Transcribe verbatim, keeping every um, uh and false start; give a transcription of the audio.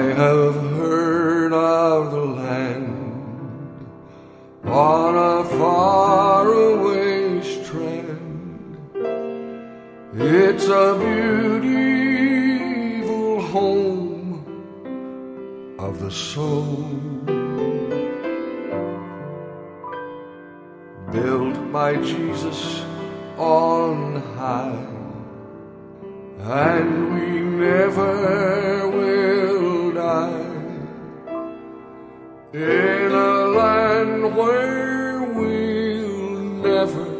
have heard of the land on a faraway strand. It's a beautiful home of the soul, built by Jesus on high, and we never will die, in a land where we'll never